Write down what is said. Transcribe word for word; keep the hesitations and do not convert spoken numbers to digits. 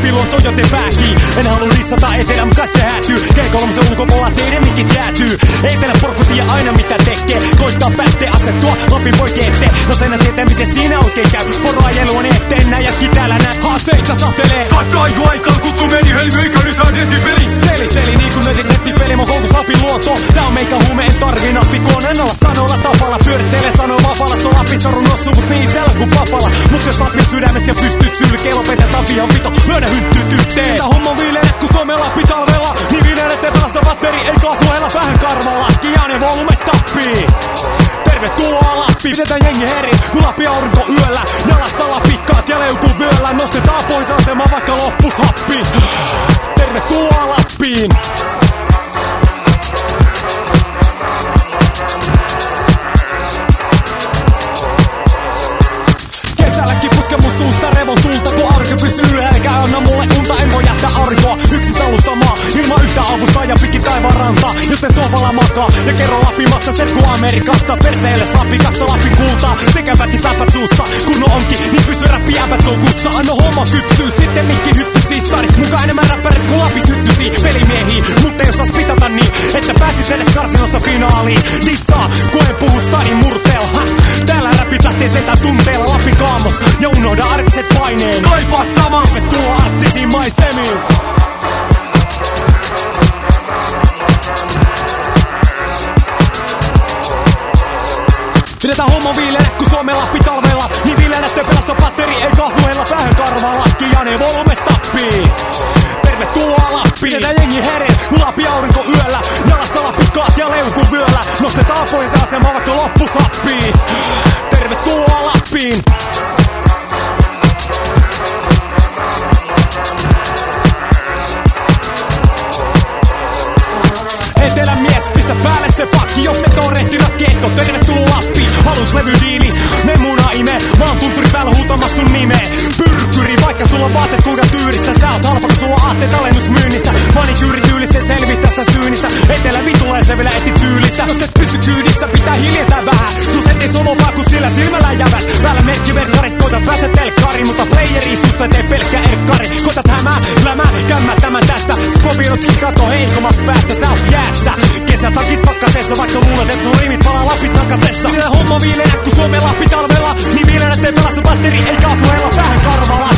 Lappi luonto joten pääkii. En halua dissata etelä, mut kai se häätyy. G kolme ulkopuolella teidän mikit jäätyy. Etelä porkku tiedä aina mitä tekee. Koittaa päättee asettua Lapin poikien eteen. No sen tietää miten siinä oikein käy. Poroajelua ne eteen nää jätki täällä nää haasteita satelee. Sakkaiku aikaan kutsu meni helmi eikä lisää desibeliin. Seli seli niinku nötit nettipeli. Mun koukus Lapin luonto. Tää on meikä huume en tarvii nappi. Koon alla sanoilla tapalla. Pyörittelee sanoo vapaalla. So Lappi sorun osumus niin selä kuin papala. Mut jos Lappi sydämessä ja pystyt sylkeen. Lopetetaan vihan vito. Lyödä hynttyt yhteen. Tää homma viileet kun Suomen Lappi talvella. Niin viileet ettei pelasta batteri. Ei kaasuhella vähän karvalla. Kianen volume tappii. Tervetuloa Lappi. Pidetään jengi herin kun Lappi aurinko yöllä. Jalassa lapikkaat ja leukuu vyöllä. Nostetaan pois asema vaikka loppus happi. Tervetuloa Lappiin. Kesälläkin puske mun suusta revon tulta. Kun arke pysyy ylhäällä, anna mulle unta. En voi jättää arkoa yksin talustamaan ilman yhtä avustaa ja pitkin taivaan rantaa. Joten sofalla makaa ja kerro Lapimasta set ku Amerikasta. Perseelle Lapikasta Lapin kultaa. Sekä väti päpät suussa kun no onkin. Niin pysy räppi jäbät koukussa. Anno homma kypsyy sitten mikki hyppysi. Staris mukaan enemmän räppärit kun Lapis hyttysi. Pelimiehiin mut ei osas pitata niin että pääsis edes karsinosta finaaliin. Dissaa kun en puhu stadin murteella. Täällä räpit lähtee sentään tunteella. Lapin kaamos ja unohda arkiset paineen. Kaipaat sama. Tervetuloa arktisiin maisemiin. Pidetään homma viileet kun Suomen Lappi talvella. Niin viileet ettei pelasta batteri. Ei kaasuhella päähän karvaa. Kianen volume tappii. Tervetuloa Lappiin. Pidetään jengi herin kun Lappi aurinko yöllä. Jalassa lapikkaat ja leukuu vyöllä. Nostetaan pois asema vaikka loppus happii. Tervetuloa Lappiin. Etelän mies, pistä päälle se pakki. Jos et oo rehti rakkeetto, tervetuloa Lappiin. Haluut levydiili, me muna ime. Mä oon tunturi päällä huutamas sun nimee. Pyrkkyri, vaikka sulla on vaatteet kuinka tyyristä. Sä oot halpa kun sulla on aatteet alennusmyynnistä. Manikyyri tyylisen selvit tästä syynistä. Etelä vitulee se vielä etit syylistä. Jos et pysy kyydissä, pitää hiljentää vähän. Sus ettei solovaa kun sillä silmällä jävät. Päällä merkkiverkkarit, koitat päästä telkkari. Mutta playeri susta tee pelkkä erkkari. Koitat hämää, lämää, kämmää tämän tästä. Skopirot kato heikommasta päästä, sä oot jäässä. Kesätakis pakkasessa, vaikka luulet et sun rimit palaa Lapista katessa. Pidetään homma viileät kun Suomen Lappi talvella. Niin viileät ettei pelasta batteri, ei kaasuhella päähän karvalla.